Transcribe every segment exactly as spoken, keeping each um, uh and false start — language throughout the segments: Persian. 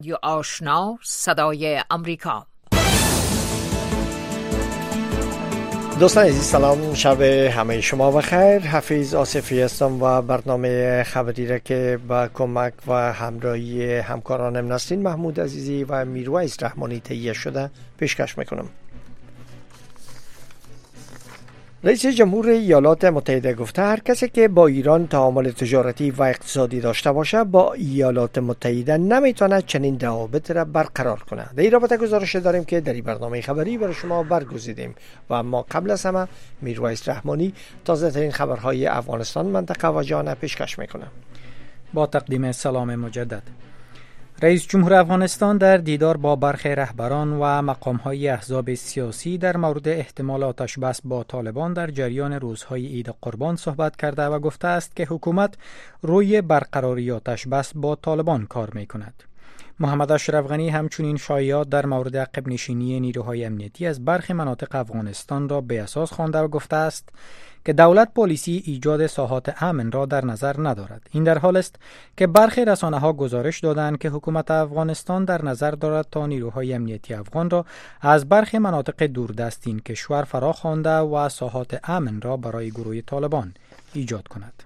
رادیو آشنا صدای امریکا. دوستان عزیز سلام، شب همه شما بخیر. حفیظ آصفی هستم و برنامه خبری را که با کمک و همراهی همکارانم نسرین محمود عزیزی و میرویس رحمانی تهیه شده پیشکش میکنم. رئیس جمهور ایالات متحده گفته هر کسی که با ایران تعامل تجارتی و اقتصادی داشته باشه با ایالات متحده نمیتونه چنین روابط را برقرار کنه. در این رابطه گزارش داریم که در این برنامه خبری برای شما برگزیدیم و اما قبل از همه میرویس رحمانی تازه ترین خبرهای افغانستان، منطقه و جهان پیشکش میکنه. با تقدیم سلام مجدد، رئیس جمهور افغانستان در دیدار با برخی رهبران و مقام‌های احزاب سیاسی در مورد احتمال آتش بس با طالبان در جریان روزهای عید قربان صحبت کرده و گفته است که حکومت روی برقراری آتش بس با طالبان کار می‌کند. محمد اشرف غنی همچنین شایعات در مورد عقب نشینی نیروهای امنیتی از برخی مناطق افغانستان را به اساس خوانده و گفته است که دولت پالیسی ایجاد ساحات امن را در نظر ندارد. این در حال است که برخی رسانه‌ها گزارش دادند که حکومت افغانستان در نظر دارد تا نیروهای امنیتی افغان را از برخی مناطق دوردست این کشور فرا خوانده و ساحات امن را برای گروه طالبان ایجاد کند.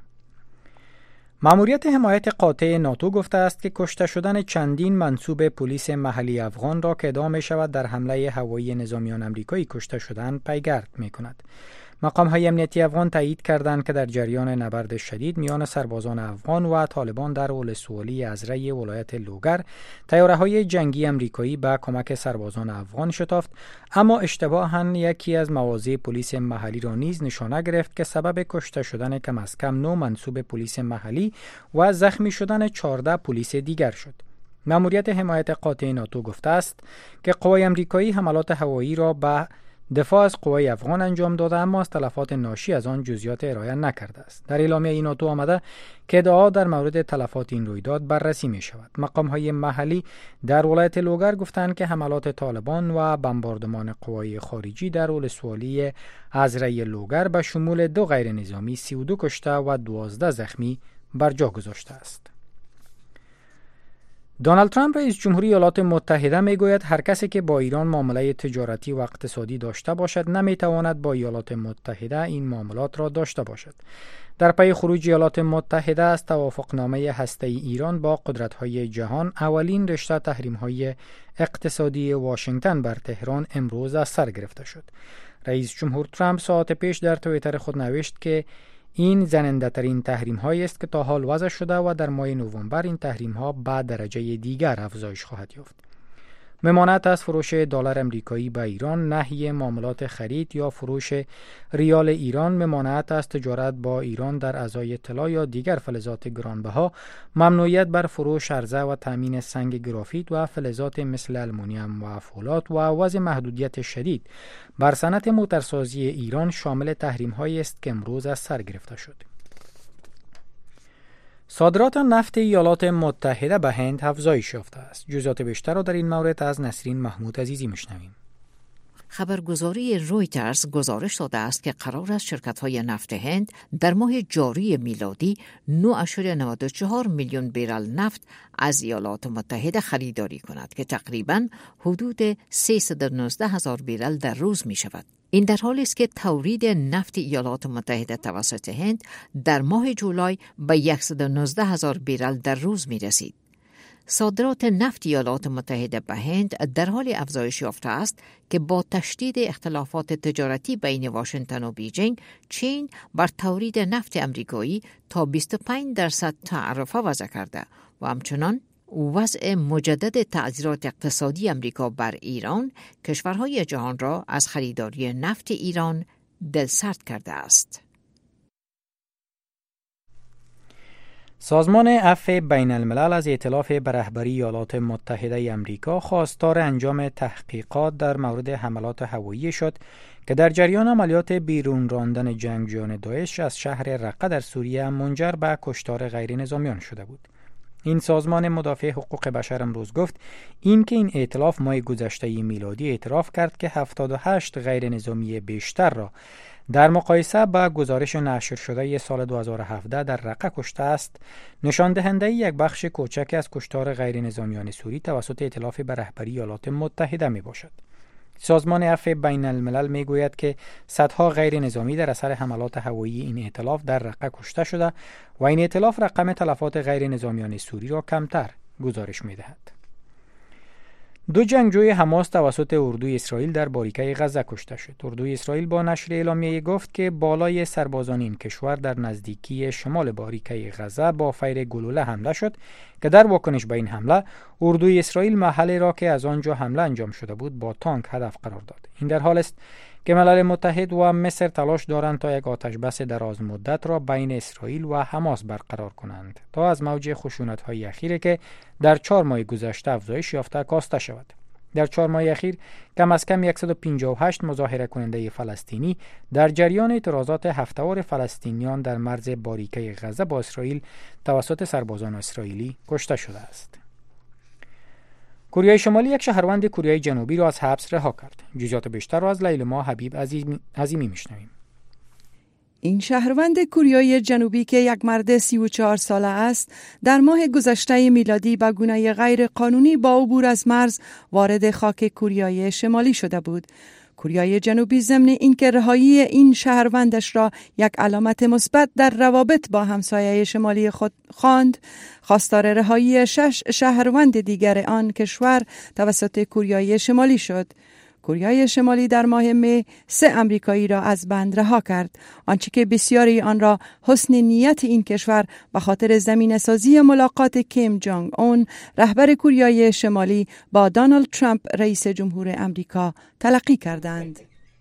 مأموریت حمایت قاطع ناتو گفته است که کشته شدن چندین منصوب پلیس محلی افغان را که ادعا می شود در حمله هوایی نظامیان آمریکایی کشته شدند پیگرد می کند. مقام های امنیتی افغان تایید کردند که در جریان نبرد شدید میان سربازان افغان و طالبان در ولسوالی ازرع ولایت لوگر طیاره های جنگی امریکایی به کمک سربازان افغان شتافت، اما اشتباهاً یکی از مواضع پلیس محلی را نیز نشانه گرفت که سبب کشته شدن کم از کم نه منصوب پلیس محلی و زخمی شدن چهارده پلیس دیگر شد. مأموریت حمایت قاطع ناتو گفته است که قوای امریکایی حملات هوایی را به دفاع از قوای افغان انجام داده، اما از تلفات ناشی از آن جزئیات ارائه نکرده است. در اعلامیه ناتو آمده که ادعا در مورد تلفات این رویداد بررسی می شود. مقام های محلی در ولایت لوگر گفتند که حملات طالبان و بمباردمان قوای خارجی در ولسوالی ازرع لوگر به شمول دو غیر نظامی سی و دو کشته و دوازده زخمی بر جا گذاشته است. دونالد ترامپ رئیس جمهوری ایالات متحده میگوید هر کسی که با ایران معامله تجارتی و اقتصادی داشته باشد نمیتواند با ایالات متحده این معاملات را داشته باشد. در پی خروج ایالات متحده از توافقنامه هسته‌ای ایران با قدرت‌های جهان، اولین رشته تحریم‌های اقتصادی واشنگتن بر تهران امروز از سر گرفته شد. رئیس جمهور ترامپ ساعت پیش در توییتر خود نوشت که این زننده ترین تحریم هایی است که تا حال وضع شده و در ماه نوامبر این تحریم ها به درجه دیگر افزایش خواهد یافت. ممانعت از فروش دلار امریکایی به ایران، نهی معاملات خرید یا فروش ریال ایران، ممانعت از تجارت با ایران در ازای طلا یا دیگر فلزات گرانبها، ممنوعیت بر فروش عرضه و تامین سنگ گرافیت و فلزات مثل آلومینیوم و فولاد و وضع محدودیت شدید بر صنعت موتورسازی ایران شامل تحریم هایی است که امروز از سر گرفته شد. صادرات نفت ایالات متحده به هند افزایش یافته است. جزئیات بیشتر را در این مورد از نسرین محمود عزیزی میشنویم. خبرگزاری رویترز گزارش داده است که قرار است شرکت‌های نفت هند در ماه جاری میلادی نه ممیز نود و چهار میلیون برل نفت از ایالات متحده خریداری کند که تقریباً حدود سیصد و نوزده هزار برل در روز می شود. این در حالی است که تولید نفت ایالات متحده توسط هند در ماه جولای به صد و نوزده هزار برل در روز می رسید. صادرات نفت ایالات متحده به هند در حال افزایش یافته است که با تشدید اختلافات تجارتی بین واشنگتن و بیجینگ، چین بر تولید نفت امریکایی تا بیست و پنج درصد تعرفه وضع کرده و همچنان وضع مجدد تعزیرات اقتصادی امریکا بر ایران کشورهای جهان را از خریداری نفت ایران دلسرد کرده است. سازمان عفو بین الملل از ائتلاف به رهبری ایالات متحده امریکا خواستار انجام تحقیقات در مورد حملات هوایی شد که در جریان عملیات بیرون راندن جنگجویان داعش از شهر رقه در سوریه منجر به کشتار غیر نظامیان شده بود. این سازمان مدافع حقوق بشر امروز گفت این که این ائتلاف ماه گذشته میلادی اعتراف کرد که هفتاد و هشت غیر نظامی بیشتر را در مقایسه با گزارش نشر شده سال دو هزار و هفده در رقه کشته است، نشان دهنده یک بخش کوچک از کشتار غیر نظامیان سوری توسط ائتلاف به رهبری ایالات متحده می باشد. سازمان عفو بین الملل می گوید که صدها غیر نظامی در اثر حملات هوایی این ائتلاف در رقه کشته شده و این ائتلاف رقم تلفات غیر نظامیان سوری را کمتر گزارش می دهد. دو جنگجوی حماس توسط اردوی اسرائیل در باریکه غزه کشته شد. اردوی اسرائیل با نشر اعلامیه گفت که بالای سربازان این کشور در نزدیکی شمال باریکه غزه با فیر گلوله حمله شد که در واکنش به این حمله اردوی اسرائیل محلی را که از آنجا حمله انجام شده بود با تانک هدف قرار داد. این در حال است که ملل متحد و مصر تلاش دارند تا یک آتش بس دراز مدت را بین اسرائیل و حماس برقرار کنند تا از موج خشونت‌های اخیری که در چهار ماه گذشته افزایش یافته کاسته شود. در چهار ماه اخیر کم از کم صد و پنجاه و هشت مظاهره کننده فلسطینی در جریان اعتراضات هفته‌وار فلسطینیان در مرز باریکه غزه با اسرائیل توسط سربازان اسرائیلی کشته شده است. کره شمالی یک شهروند کره جنوبی را از حبس رها کرد. جزئیات بیشتر را از لیلما حبیب عظیمی میشنویم. این شهروند کره جنوبی که یک مرد سی و چهار ساله است، در ماه گذشته میلادی به گونه غیر قانونی با عبور از مرز وارد خاک کره شمالی شده بود. کره جنوبی ضمن اینکه رهایی این شهروندش را یک علامت مثبت در روابط با همسایه شمالی خود خواند، خواستار رهایی شش شهروند دیگر آن کشور توسط کره شمالی شد. کره شمالی در ماه می سه امریکایی را از بند رها کرد، آنچه که بسیاری آن را حسن نیت این کشور به خاطر زمینه سازی ملاقات کیم جونگ اون رهبر کره شمالی با دونالد ترامپ رئیس جمهور امریکا تلقی کردند.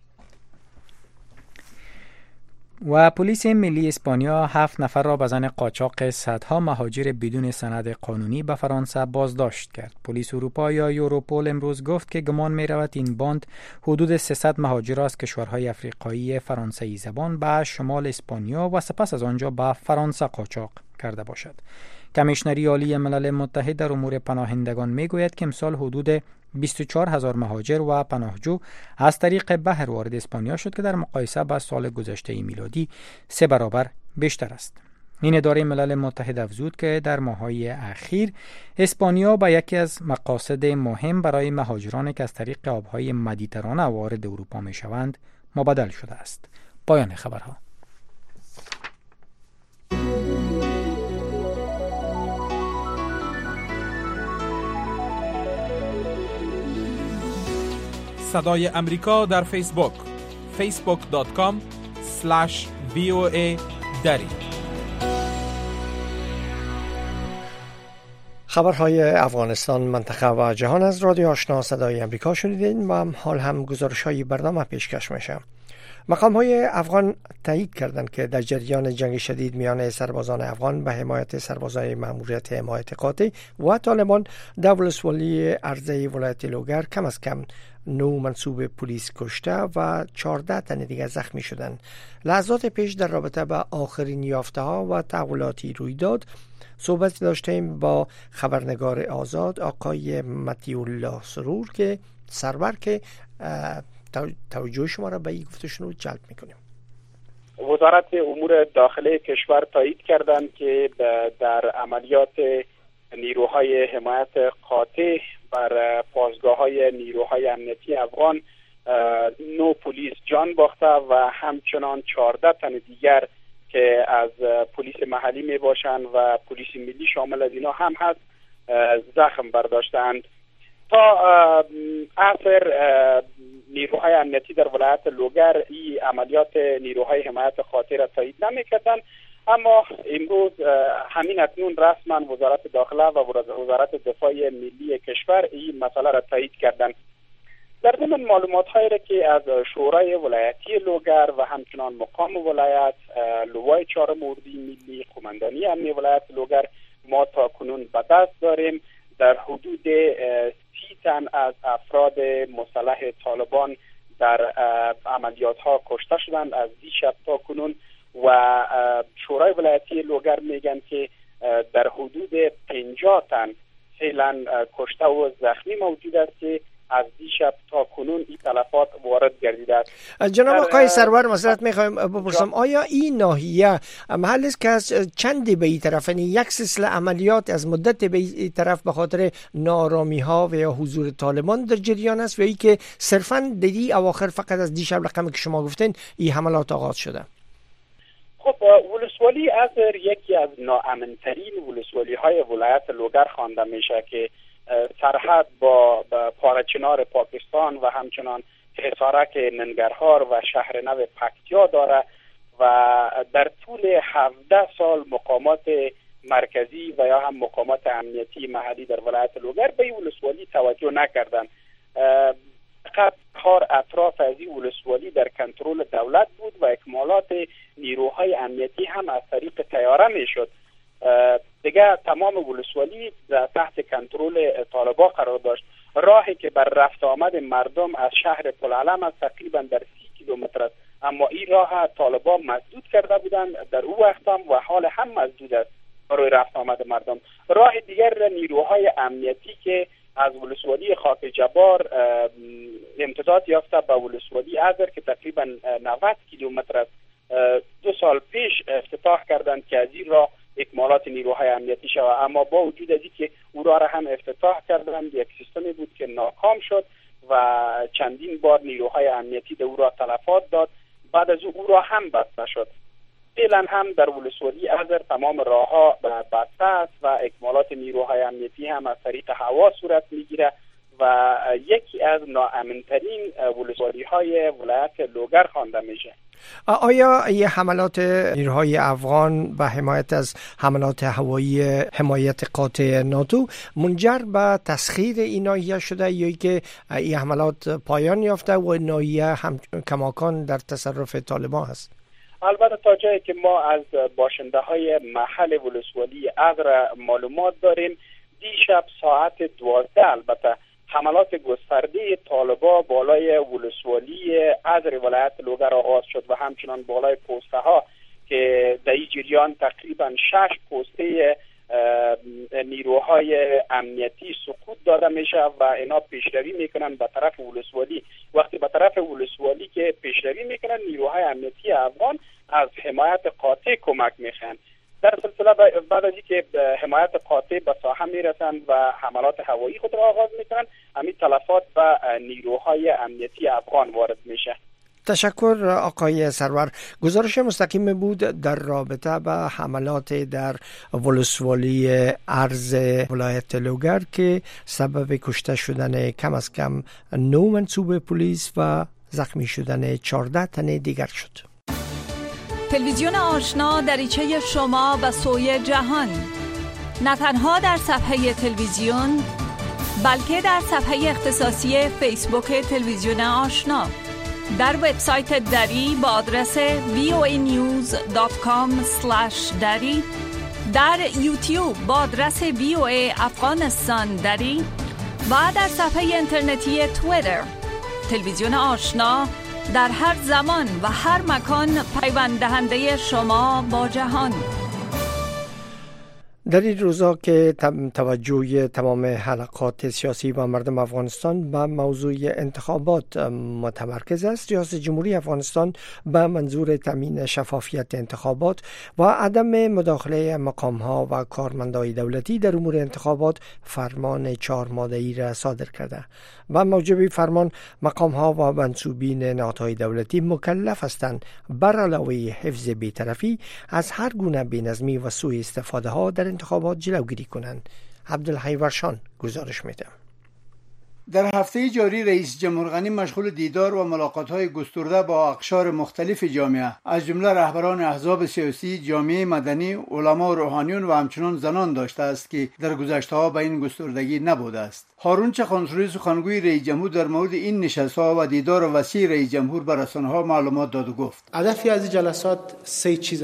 و پلیس ملی اسپانیا هفت نفر را به ظن قاچاق صدها مهاجر بدون سند قانونی به فرانسه بازداشت کرد. پلیس اروپا یا یوروپول امروز گفت که گمان می رود این باند حدود سیصد مهاجر از کشورهای افریقایی فرانسوی زبان به شمال اسپانیا و سپس از آنجا به فرانسه قاچاق کرده باشد. کمیشنری عالی ملل متحد در امور پناهندگان می گوید که امسال حدود بیست و چهار هزار مهاجر و پناهجو از طریق بحر وارد اسپانیا شد که در مقایسه با سال گذشته میلادی سه برابر بیشتر است. این اداره ملل متحد افزود که در ماه‌های اخیر اسپانیا با یکی از مقاصد مهم برای مهاجرانی که از طریق آبهای مدیترانه وارد اروپا میشوند مبادل شده است. پایان خبرها. صدای امریکا در فیسبوک فیسبوک دات کام اسلش وی او ای دری. خبرهای افغانستان، منطقه و جهان از رادیو آشنا صدای امریکا شنیدین و حال هم گزارش‌های برنامه پیشکش میشه. مقام‌های افغان تایید کردند که در جریان جنگ شدید میان سربازان افغان به حمایت سربازان مأموریت حمایت قاطع و طالبان در ولسوالی ارضی ولایت لوگر کم از کم نو منصوب پلیس کشته و چهارده تن دیگر زخمی شدند. لحظات پیش در رابطه با آخرین یافته‌ها و تحولاتی روی داد صحبت داشتیم با خبرنگار آزاد آقای متی الله سرور که سرور که توجه شما را به این گفتشون رو جلب میکنیم. وزارت امور داخلی کشور تایید کردند که در عملیات نیروهای حمایت قاطع بر پاسگاه‌های نیروهای امنیتی افغان نو پلیس جان باخته و همچنان چهارده تن دیگر که از پلیس محلی می باشند و پلیس ملی شامل از اینا هم هست زخم برداشتند. تا عصر نیروهای امنیتی در ولایت لوگر این عملیات نیروهای حمایت قاطع را تایید نمی‌کردند، اما امروز همین اکنون رسما وزارت داخله و وزارت دفاع ملی کشور این مسئله را تایید کردند. در ضمن معلومات‌هایی را که از شورای ولایتی لوگر و همچنان مقام ولایت، لوای چهارم اردوی ملی، قماندانی امنی ولایت لوگر ما تا کنون به دست داریم، در حدود سی تن از افراد مسلح طالبان در عملیات ها کشته شدند از دیشب تا کنون و شورای ولایتی لوگر میگن که در حدود پنجاه تن فعلا کشته و زخمی موجود است که از دیشب تا کنون این تلفات وارد گردیده است. جناب آقای سرور معذرت میخوایم بپرسم، آیا این ناحیه محل است که از چندی به این طرف، یعنی یک سلسله عملیات از مدت به این طرف به خاطر نارامی ها و یا حضور طالبان در جریان است و ای که صرفاً دیدی اواخر فقط از دیشب رقمی که شما گفتین این حملات آغاز شده؟ خب ولسوالی ازر یکی از ناامنترین ولسوالی های ولایت لوگر خوانده میشه که سرحد با پارچنار پاکستان و همچنان حصارک ننگرهار و شهر نو پکتیا داره و در طول هفده سال مقامات مرکزی و یا هم مقامات امنیتی محلی در ولایت لوگر به این ولسوالی توجه نکردند. فقط کار اطراف از این ولسوالی در کنترل دولت بود و اکمالات نیروهای امنیتی هم از طریق طیاره میشد. دیگه تمام ولسوالی تحت کنترل طالبان قرار داشت. راهی که بر رفت آمد مردم از شهر پلعلم از تقریبا در سی کیلومتر است، اما این راه طالبان مسدود کرده بودند در او وقت هم و حال هم مسدود است برای رفت آمد مردم. راه دیگر نیروهای امنیتی که از ولسوالی خاک جبار امتداد یافته به ولسوالی ازر که تقریبا نود کیلومتر است، دو سال پیش افتتاح کردند که از این راه اکمالات نیروهای امنیتی شود، اما با وجود از اینکه او را هم افتتاح کردند یک سیستمی بود که ناکام شد و چندین بار نیروهای امنیتی در او را تلفات داد. بعد از او را هم بسته شد. فعلا هم در ولسوالی ازر تمام راهها بسته است و اکمالات نیروهای امنیتی هم از طریق هوا صورت میگیره و یکی از ناامنترین ولسوالی های ولایت لوگر خوانده میشه. آیا این حملات نیروهای افغان و حمایت از حملات هوایی حمایت قاطع ناتو منجر به تسخیر این ناحیه شده یا که این حملات پایان یافته و ناحیه هم کماکان در تصرف طالبان هست؟ البته تا جایی که ما از باشنده های محل ولسوالی ازر معلومات داریم، دیشب ساعت دوازده البته حملات گسترده طالبا بالای ولسوالی ازر ولایت لوگر آغاز شد و همچنان بالای پوسته ها که در این جریان تقریبا شش پوسته نیروهای امنیتی سقوط داده میشه و اینا پیشروی میکنن به طرف ولسوالی. وقتی به طرف ولسوالی که پیشروی میکنن، نیروهای امنیتی افغان از حمایت قاطع کمک میخوان. در سلسله بعد از اینکه حمایت قاطع به ساحه میرسند و حملات هوایی خود را آغاز میکنن، همین تلفات به نیروهای امنیتی افغان وارد میشه. تشکر آقای سرور. گزارش مستقیم بود در رابطه با حملات در ولسوالی ارز ولایت لوگر که سبب کشته شدن کم از کم نه منصوب پلیس و زخمی شدن چهارده تن دیگر شد. تلویزیون آشنا دریچه شما به سوی جهان، نه تنها در صفحه تلویزیون بلکه در صفحه اختصاصی فیسبوک تلویزیون آشنا، در وبسایت دری با آدرس وی او ای نیوز دات کام اسلش دری، در یوتیوب با آدرس وی او ای افغانستان دری و در صفحه اینترنتی توییتر. تلویزیون آشنا در هر زمان و هر مکان پیوند دهنده شما با جهان. در این روزا که توجه تمام حلقات سیاسی و مردم افغانستان به موضوع انتخابات متمرکز است، ریاست جمهوری افغانستان به منظور تامین شفافیت انتخابات و عدم مداخله مقام‌ها و کارمندان دولتی در امور انتخابات فرمان چهار ماده‌ای را صادر کرده. و موجب فرمان مقام‌ها و منصوبین نهادهای دولتی مکلف هستند بر علاوه حفظ بی‌طرفی از هر گونه بی‌نظمی و سوء استفاده ها در انتخابات جلوگیری کنند. عبدالحی ورشان گزارش میده. در هفته جاری رئیس جمهور غنی مشغول دیدار و ملاقات‌های گسترده با اقشار مختلف جامعه از جمله رهبران احزاب سیاسی، جامعه مدنی، علما و روحانیون و همچنین زنان داشته است که در گذشته‌ها به این گستردگی نبوده است. هارون چخانسوری سخنگوی رئیس جمهور در مورد این نشست‌ها و دیدار وسیع رئیس جمهور به رسانه‌ها معلومات داد و گفت: هدفی از جلسات سه چیز است.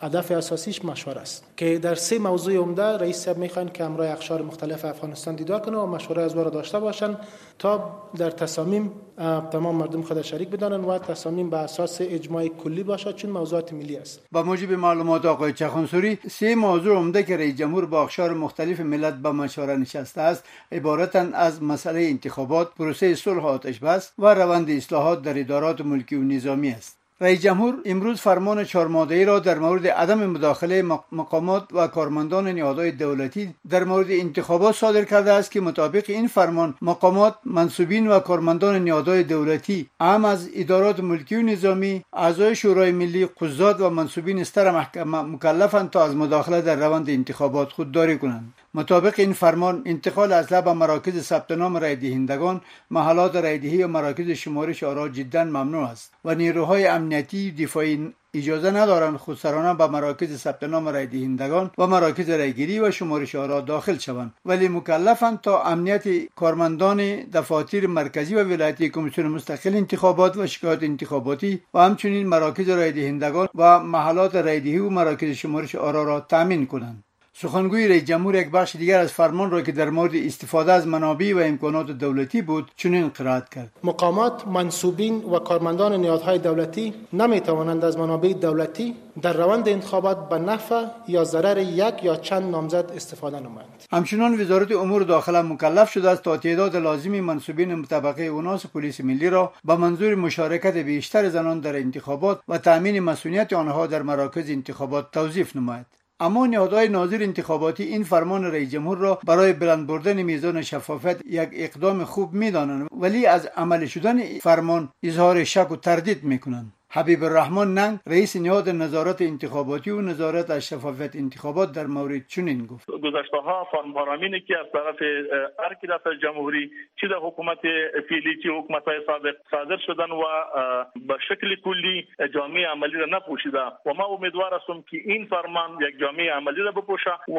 هدف اساسیش مشوره است که در سه موضوع عمده رئیس صاحب میخوان که همراه اقشار مختلف افغانستان دیدار کنه و مشوره از وارا داشته باشن تا در تصامیم تمام مردم خود شریک بدانن و تصامیم به اساس اجماع کلی باشه، چون موضوعات ملی است. با موجب معلومات آقای چخانسوری، سه موضوع عمده که رئیس جمهور با اقشار مختلف ملت به مشوره نشسته است عبارتند از مسئله انتخابات، پروسه صلح و آتش‌بس و روند اصلاحات در ادارات ملکی و نظامی است. رئیس جمهور امروز فرمان چهار ماده‌ای را در مورد عدم مداخله مقامات و کارمندان نهادهای دولتی در مورد انتخابات صادر کرده است که مطابق این فرمان مقامات، منصوبین و کارمندان نهادهای دولتی اهم از ادارات ملکی و نظامی، اعضای شورای ملی، قضات و منصوبین استر محکمه مکلفند تا از مداخله در روند انتخابات خودداری کنند. مطابق این فرمان انتقال اسلحه به مراکز ثبت نام رای دهندگان، محلات رای دهی و مراکز شمارش آرا جدا ممنوع است و نیروهای امنیتی دفاعی اجازه ندارند خودسرانه به مراکز ثبت نام رای دهندگان و مراکز رایگیری و شمارش آرا داخل شوند، ولی مکلفند تا امنیت کارمندان دفاتر مرکزی و ولایتی کمیسیون مستقل انتخابات و شکایات انتخاباتی و همچنین مراکز رای دهندگان و محلات رای دهی و مراکز شمارش آرا را تامین کنند. سخنگوی رئیس جمهور یک بخش دیگر از فرمان را که در مورد استفاده از منابع و امکانات دولتی بود چنین قرائت کرد: مقامات، منصوبین و کارمندان نهادهای دولتی نمی-توانند از منابع دولتی در روند انتخابات به نفع یا ضرر یک یا چند نامزد استفاده نمایند. همچنین وزارت امور داخله مکلف شده است تا تعداد لازمی منصوبین طبقه اوناس پلیس ملی را به منظور مشارکت بیشتر زنان در انتخابات و تامین مسئولیت آنها در مراکز انتخابات توظیف نماید. اما نهادهای ناظر انتخاباتی این فرمان رئیس جمهور را برای بلند بردن میزان شفافیت یک اقدام خوب می‌دانند، ولی از عمل شدن فرمان اظهار شک و تردید می‌کنند. حبیب الرحمن ننگ، رئیس نهاد نظارت انتخاباتی و نظارت از شفافیت انتخابات در مورد چنین گفت: گذشته‌ها فرم بارامینی که از طرف هر کی دفتر جمهوری چه در حکومت فعلی چه حکومت‌های سابق صادر شدن و به شکل کلی جامعه عملی را نپوشیده و ما امیدوار هستم که این فرمان یک جامعه عملی را بپوشه و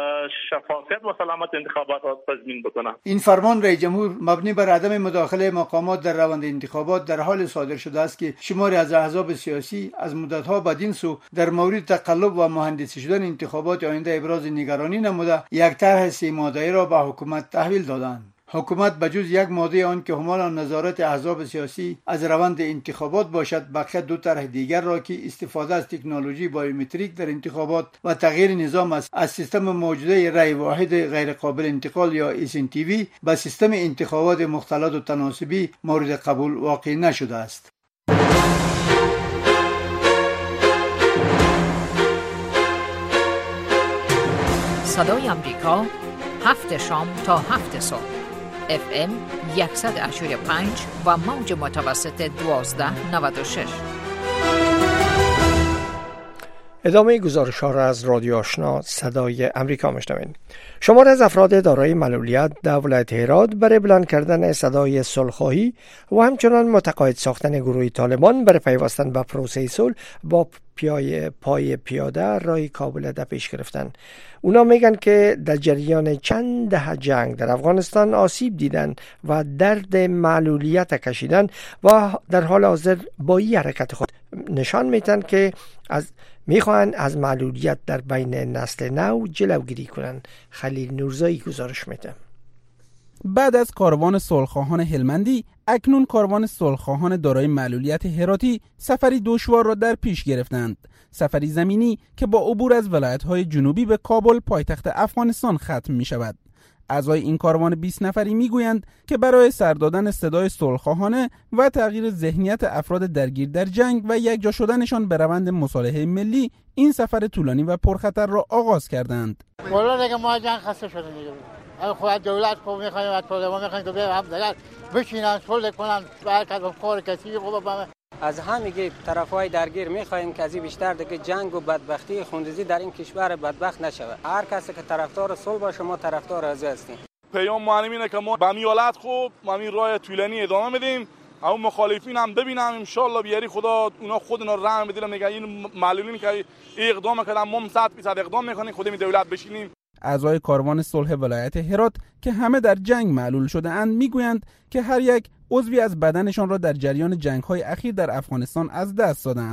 شفافیت و سلامت انتخابات را تضمین بکنه. این فرمان رئیس جمهور مبنی بر عدم مداخله مقامات در روند انتخابات در حال صادر شده است که شماری از احزاب سیاسی از مدت‌ها بدین سو در مورد تقلب و مهندسی شدن انتخابات آینده ابراز نگرانی نموده یک طرح سه ماده‌ای را به حکومت تحویل دادند. حکومت بجز یک ماده آن که حمال نظارت احزاب سیاسی از روند انتخابات باشد، بقیه دو طرح دیگر را که استفاده از تکنولوژی بایومتریک در انتخابات و تغییر نظام است از سیستم موجوده رای واحد غیر قابل انتقال یا اس ان تی وی به سیستم انتخابات مختلط و تناسبی مورد قبول واقع نشده است. صدای امریکا، هفت شام تا هفت صبح، اف ام صد و هشتاد و پنج و موج متوسط دوازده نود و شش. ادامه گزارش ها را از رادیو آشنا صدای امریکا میشنوید. شمار از افراد دارای معلولیت در ولایت هرات برای بلند کردن صدای صلح‌خواهی و همچنان متقاعد ساختن گروه طالبان برای پیوستن به پروسه صلح با پیای پای پیاده رای کابل در پیش گرفتن. اونا میگن که در جریان چند دهه جنگ در افغانستان آسیب دیدن و درد معلولیت کشیدن و در حال حاضر با این حرکت خود نشان میدن که از میخوان از معلولیت در بین نسل نو جلوگیری کنند. خلیل نورزایی گزارش میده. بعد از کاروان صلح‌خواهان هلمندی، اکنون کاروان صلح‌خواهان دارای معلولیت هراتی سفری دشوار را در پیش گرفتند. سفری زمینی که با عبور از ولایت‌های جنوبی به کابل پایتخت افغانستان ختم می‌شود. اعضای این کاروان بیست نفری میگویند که برای سر دادن صدای صلح‌خواهانه و تغییر ذهنیت افراد درگیر در جنگ و یکجا شدنشان به روند مصالحه ملی این سفر طولانی و پرخطر را آغاز کردند. والا دیگه ما جنگ خسته شدیم دیگه. خود دولت خوب می‌خوایم و طالبان می‌خوایم که به هم دیگه بشینن صلح کنن و هر کس کار کسی خوب بمه. از همه طرفای درگیر می‌خوایم که از بیشتر دیگه جنگ و بدبختی خونریزی در این کشور بدبخت نشود. هر کسی که طرفدار صلح باشه ما طرفدار از هستیم. پیام معلمینه که ما به میالات خوب ما می راه طولانی ادامه میدیم. اما مخالفین هم ببینم ان شاء الله بیاری خدا اونا خود اونا رحم بدن میگه این معلولین که اقدام کردن ما صد درصد اقدام میکنیم خودمون دولت بشینیم. اعضای کاروان صلح ولایت هرات که همه در جنگ معلول شده اند میگویند که هر یک عضوی از بدنشان را در جریان جنگ‌های اخیر در افغانستان از دست دادند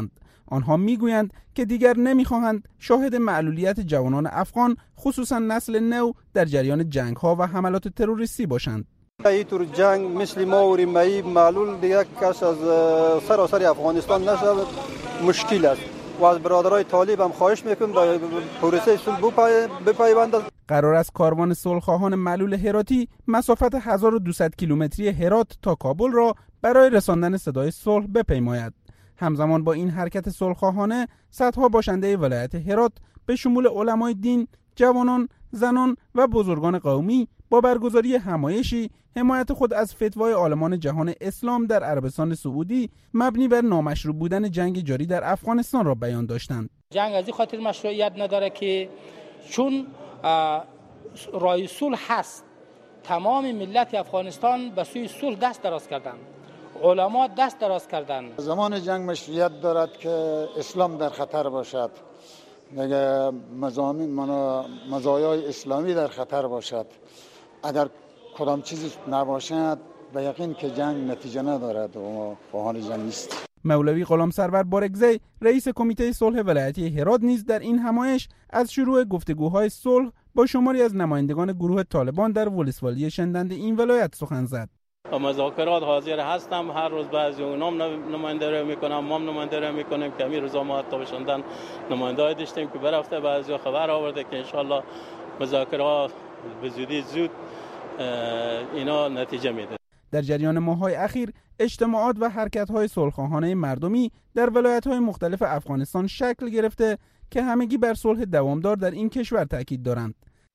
آنها میگویند که دیگر نمیخواهند شاهد معلولیت جوانان افغان خصوصا نسل نو در جریان جنگ‌ها و حملات تروریستی باشند. اینطور جنگ مثل ما و ریمه‌ای معلول دیگر کس از سراسر افغانستان نشود مشکل است و از برادرای طالب هم خواهش میکنم با پروسه صلح بپیوندند. قرار است کاروان صلح‌خواهان معلول هراتی مسافت هزار و دویست کیلومتری هرات تا کابل را برای رساندن صدای صلح بپیماید. همزمان با این حرکت صلح‌خواهانه صدها باشنده ولایت هرات به شمول علمای دین، جوانان، زنان و بزرگان قومی با برگزاری همایشی حمایت خود از فتوای عالمان جهان اسلام در عربستان سعودی مبنی بر نامشروع بودن جنگ جاری در افغانستان را بیان داشتند. جنگ از این خاطر مشروعیت نداره که چون راه صلح هست، تمام ملت افغانستان به سوی صلح دست دراز کردند، علما دست دراز کردند. زمان جنگ مشروعیت دارد که اسلام در خطر باشد، اگر مزامین مزایای اسلامی در خطر باشد، اگر کدام چیزی نباشد به یقین که جنگ نتیجه ندارد و خواهان جنگ نیست. مولوی غلام سرور بارگزی رئیس کمیته صلح ولایتی هرات نیز در این همایش از شروع گفتگوهای صلح با شماری از نمایندگان گروه طالبان در ولسوالی شندند این ولایت سخن زد. مذاکرات حاضر هستم، هر روز بعضی اونام نمایندگی میکنم، ما هم نمایندگی میکنیم که امیر روزا ما حتی بشندن نمایندگی داشتیم که برفته بعضی خبر آورده که انشالله مذاکرات به زودی زود اینا نتیجه میده. در جریان ماه‌های اخیر اجتماعات و حرکت‌های صلح‌خواهانه مردمی در ولایت‌های مختلف افغانستان شکل گرفته که همگی بر صلح دوامدار در این کشور تاکید دارند.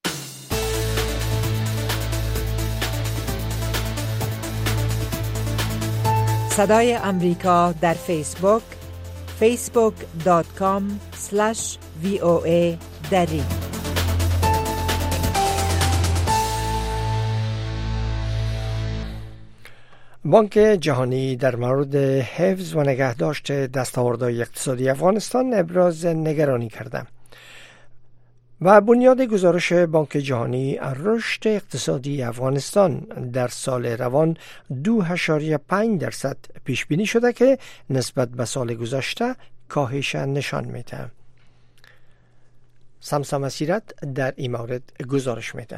صدای امریکا در فیسبوک فیسبوک دات کام اسلش وی او ای دری. بانک جهانی در مورد حفظ و نگهداشت دستاوردهای اقتصادی افغانستان ابراز نگرانی کرده و بنیاد گزارش بانک جهانی رشد اقتصادی افغانستان در سال روان دو ممیز پنج درصد پیش بینی شده که نسبت به سال گذشته کاهش نشان میده. سمسام اسیرت در این مورد گزارش میده.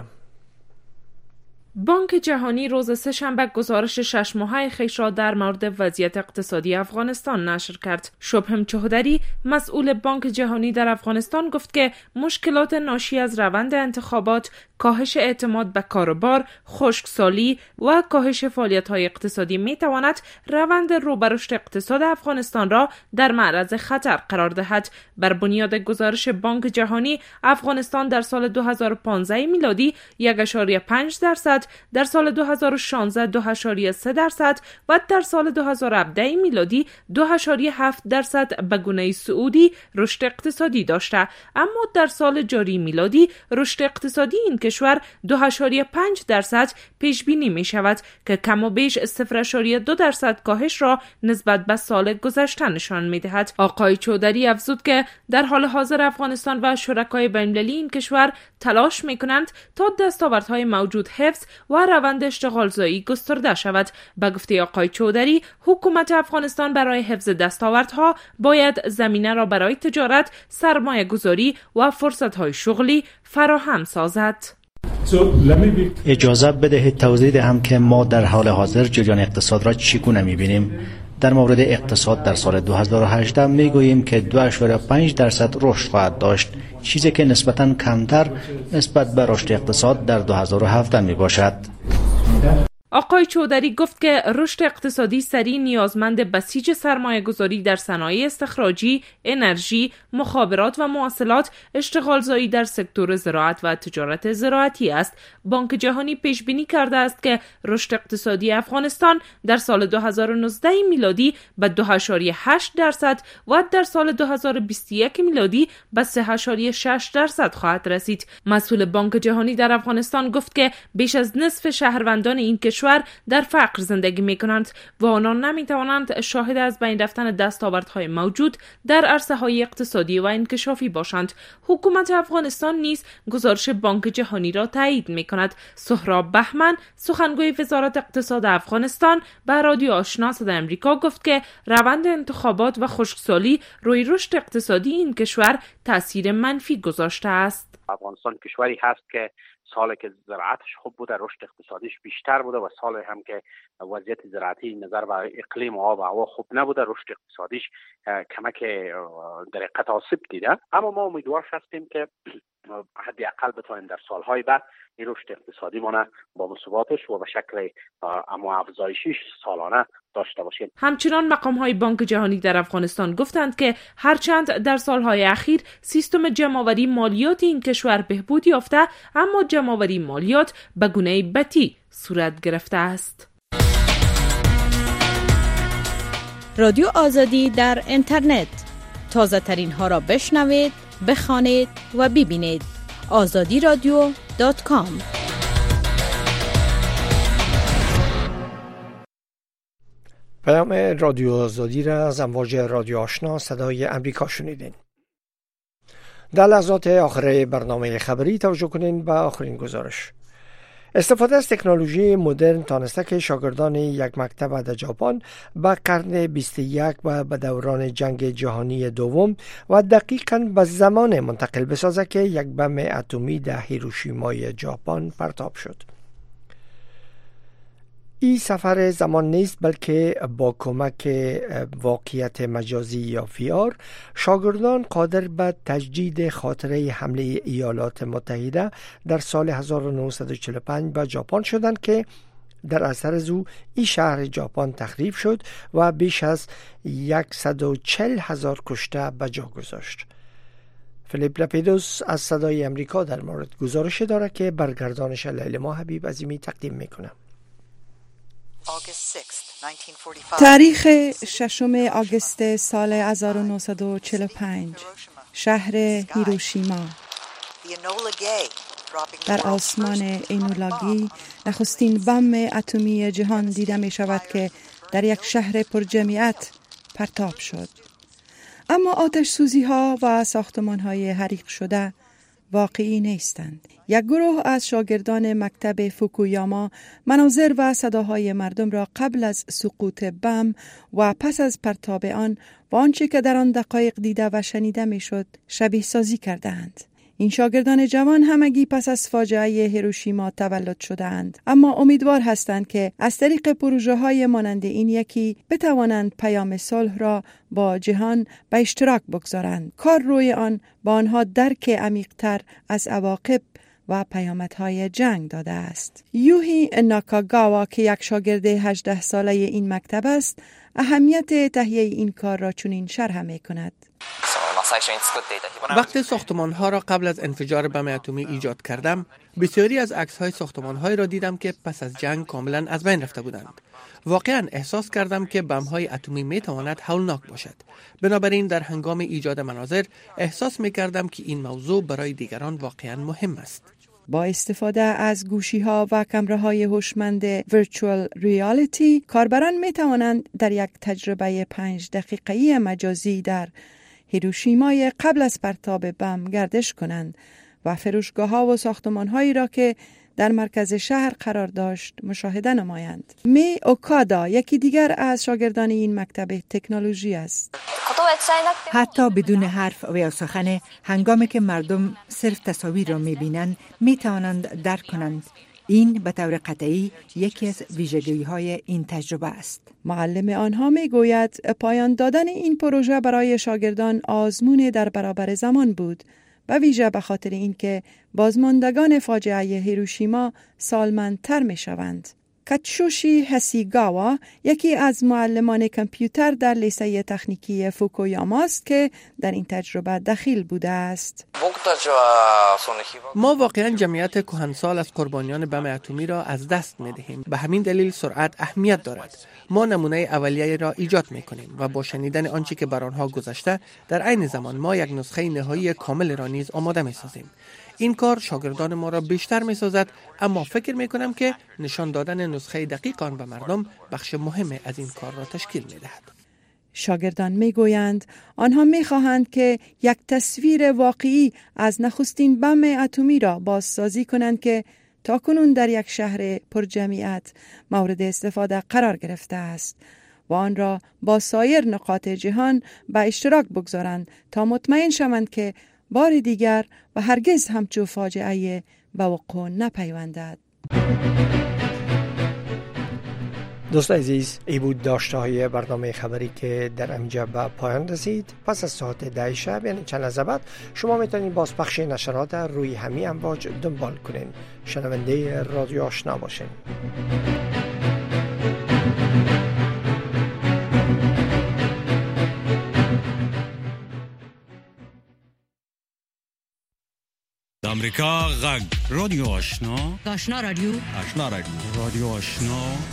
بانک جهانی روز سه‌شنبه گزارش شش ماهه خویش را در مورد وضعیت اقتصادی افغانستان نشر کرد. شبهم چهدری مسئول بانک جهانی در افغانستان گفت که مشکلات ناشی از روند انتخابات، کاهش اعتماد به کاروبار، خشکسالی و کاهش فعالیت‌های اقتصادی می‌تواند روند رو به رشد اقتصاد افغانستان را در معرض خطر قرار دهد. بر بنیاد گزارش بانک جهانی، افغانستان در سال دو هزار و پانزده میلادی یک ممیز پنج درصد، در سال دو هزار و شانزده دو ممیز سه درصد و در سال دو هزار و هفده میلادی دو ممیز هفت درصد به گونه صعودی رشد اقتصادی داشته، اما در سال جاری میلادی رشد اقتصادی این کشور دو ممیز پنج درصد پیش بینی می شود که کم و بیش صفر ممیز دو درصد کاهش را نسبت به سال گذشته نشان می دهد. آقای چودری افزود که در حال حاضر افغانستان و شرکای بین‌المللی این کشور تلاش می کنند تا دستاوردهای موجود حفظ و روند اشتغالزایی گسترده شود. به گفته آقای چودری، حکومت افغانستان برای حفظ دستاوردها باید زمینه را برای تجارت، سرمایه گذاری و فرصت‌های شغلی فراهم سازد. اجازه بدهید توضیح دهم که ما در حال حاضر جریان اقتصاد را چگونه می‌بینیم. در مورد اقتصاد در سال دو هزار و هجده میگوییم که دو ممیز پنج درصد رشد خواهد داشت، چیزی که نسبتاً کمتر نسبت به رشد اقتصاد در دو هزار و هفده می باشد. آقای چودری گفت که رشد اقتصادی سریع نیازمند بسیج سرمایه گذاری در صنایع استخراجی، انرژی، مخابرات و مواصلات، اشتغالزایی در سکتور زراعت و تجارت زراعتی است. بانک جهانی پیش بینی کرده است که رشد اقتصادی افغانستان در سال دو هزار و نوزده میلادی به دو ممیز هشت درصد و در سال دو هزار و بیست و یک میلادی به سه ممیز شش درصد خواهد رسید. مسئول بانک جهانی در افغانستان گفت که بیش از نصف شهروندان این کشور کشور در فقر زندگی می کنند و آنان نمی توانند شاهد از بین رفتن دستاوردهای موجود در عرصه‌های اقتصادی و انکشافی باشند. حکومت افغانستان نیز گزارش بانک جهانی را تایید می کند. سهراب بهمن، سخنگوی وزارت اقتصاد افغانستان، به رادیو آشنا صدای امریکا گفت که روند انتخابات و خشکسالی روی رشد اقتصادی این کشور تاثیر منفی گذاشته است. افغانستان کشوری هست که سالی که زراعتش خوب بوده، رشد اقتصادیش بیشتر بوده و سالی هم که وضعیت زراعتی نظر به اقلیم و آب و هوا خوب نبوده، رشد اقتصادیش کمک در حقیقت آسیب دیده. اما ما امیدوار هستیم که حداقل بتوانیم در سالهای بعد این رشد اقتصادی مانه با مثباتش و به شکل اما افزایشی سالانه داشته باشیم. همچنان مقام‌های بانک جهانی در افغانستان گفتند که هرچند در سالهای اخیر سیستم جمع‌آوری مالیات این کشور بهبود یافته، اما جمع‌آوری مالیات به گونه بطی صورت گرفته است. رادیو آزادی در اینترنت، تازه ترین ها را بشنوید، بخوانید و ببینید. آزادی رادیو دات کام. پیام رادیو آزادی را از امواج رادیو آشنا صدای امریکا شنیدین. در لحظات آخر برنامه خبری توجه کنین به آخرین گزارش. استفاده از تکنولوژی مدرن تانسته که شاگردان یک مکتب در ژاپن به قرن بیست و یک و به دوران جنگ جهانی دوم و دقیقاً به زمان منتقل بسازه که یک بم اتمی در هیروشیمای ژاپن پرتاب شد. این سفر زمان نیست، بلکه با کمک واقعیت مجازی یا وی آر شاگردان قادر به تجدید خاطره حمله ایالات متحده در سال هزار و نهصد و چهل و پنج به ژاپن شدند که در اثر از او این شهر ژاپن تخریب شد و بیش از صد و چهل هزار کشته به جا گذاشت. فیلیپ لپیدوس از صدای امریکا در مورد گزارش داره که برگردانش لیلا حبیب عظیمی تقدیم میکنه. تاریخ ششم آگوست سال هزار و نهصد و چهل و پنج، شهر هیروشیما. در آسمان اینولاگی نخستین بم اتمی جهان دیده می شود که در یک شهر پر جمعیت پرتاب شد. اما آتش سوزی ها و ساختمان های حریق شده واقعی نیستند. یک گروه از شاگردان مکتب فوکویاما مناظر و صداهای مردم را قبل از سقوط بم و پس از پرتاب آن و آنچه که در آن دقایق دیده و شنیده میشد شبیه سازی کردند. این شاگردان جوان همگی پس از فاجعه هیروشیما تولد شدند، اما امیدوار هستند که از طریق پروژه های مانند این یکی بتوانند پیام صلح را با جهان به اشتراک بگذارند. کار روی آن با آنها درک عمیق‌تر از عواقب و پیامدهای جنگ داده است. یوهی ناکاگاوا که یک شاگرد هجده ساله این مکتب است، اهمیت تهیه این کار را چنین شرح می کند. وقتی ساختمان‌ها را قبل از انفجار بم اتمی ایجاد کردم، بسیاری از عکس‌های ساختمان‌هایی را دیدم که پس از جنگ کاملا از بین رفته بودند. واقعا احساس کردم که بم‌های اتمی می‌تواند هولناک باشد. بنابراین در هنگام ایجاد مناظر احساس می‌کردم که این موضوع برای دیگران واقعا مهم است. با استفاده از گوشی‌ها و کامراهای هوشمند ورچوال ریالیتی، کاربران می‌توانند در یک تجربه پنج دقیقه‌ای مجازی در هیروشیمای قبل از پرتاب بم گردش کنند و فروشگاه‌ها و ساختمان‌هایی را که در مرکز شهر قرار داشت مشاهده نمایند. می اوکادا یکی دیگر از شاگردان این مکتب تکنولوژی است. حتی بدون حرف و یا سخن، هنگامی که مردم صرف تصاویر را می‌بینند می‌توانند درک کنند. این به طور قطعی یکی از ویژگی‌های این تجربه است. معلم آنها می‌گوید پایان دادن این پروژه برای شاگردان آزمون در برابر زمان بود، به ویژه به خاطر اینکه بازماندگان فاجعه هیروشیما سالمندتر می‌شوند. کاتسوشی هاسیگاوا یکی از معلمان کامپیوتر در لیسه تکنیکی فوکویاما است که در این تجربه دخیل بوده است. ما واقعا جمعیت کهنسال از قربانیان بم اتمی را از دست می‌دهیم. به همین دلیل سرعت اهمیت دارد. ما نمونه اولیه را ایجاد می‌کنیم و با شنیدن آنچه که بر آنها گذشته، در عین زمان ما یک نسخه نهایی کامل را نیز آماده می‌سازیم. این کار شاگردان ما را بیشتر می سازد، اما فکر می کنم که نشان دادن نسخه دقیق آن به مردم بخش مهم از این کار را تشکیل می دهد. شاگردان می گویند آنها می خواهند که یک تصویر واقعی از نخستین بم اتمی را بازسازی کنند که تاکنون در یک شهر پرجمعیت مورد استفاده قرار گرفته است و آن را با سایر نقاط جهان به اشتراک بگذارند تا مطمئن شوند که بار دیگر و هرگز همچو فاجعه به وقوع نپیوندد. دوست عزیز، ای بود داشته های برنامه خبری که در اینجا به پایان رسید. پس از ساعت ده شب یعنی چند لحظه بعد شما میتونید بازپخش نشرات روی همین امواج دنبال کنین. شنونده رادیو آشنا باشین. امریکا غږ رادیو آشنا آشنا رادیو آشنا رادیو رادیو آشنا